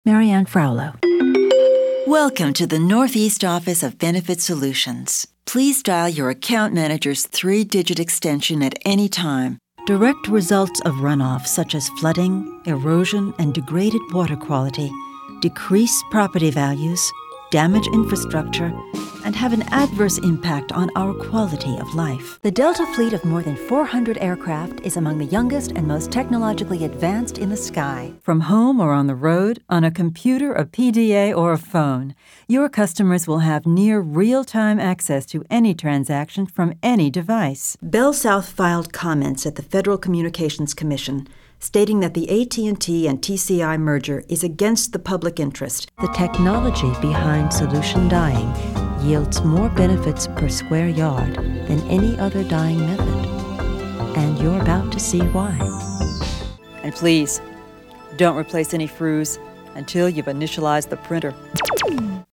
Marianne Fraulo. Welcome to the Northeast Office of Benefit Solutions. Please dial your account manager's 3-digit extension at any time. Direct results of runoff such as flooding, erosion, and degraded water quality decrease property values, damage infrastructure, and have an adverse impact on our quality of life. The Delta fleet of more than 400 aircraft is among the youngest and most technologically advanced in the sky. From home or on the road, on a computer, a PDA, or a phone, your customers will have near real-time access to any transaction from any device. Bell South filed comments at the Federal Communications Commission stating that the AT&T and TCI merger is against the public interest. The technology behind solution dyeing yields more benefits per square yard than any other dyeing method. And you're about to see why. And please, don't replace any frus until you've initialized the printer.